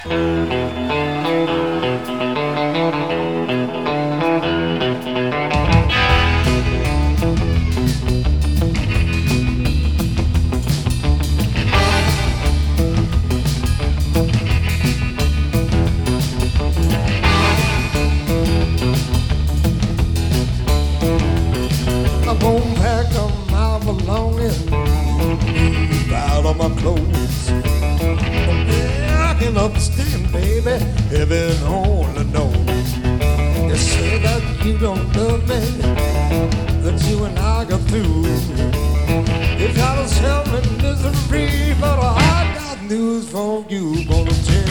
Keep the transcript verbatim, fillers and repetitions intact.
I'm gonna pack up my belongings, move out of my clothes. Yeah, I can understand, baby, heaven only knows. You say that you don't love me, that you and I got through. You got us held in misery, but I got news for you. Gonna tell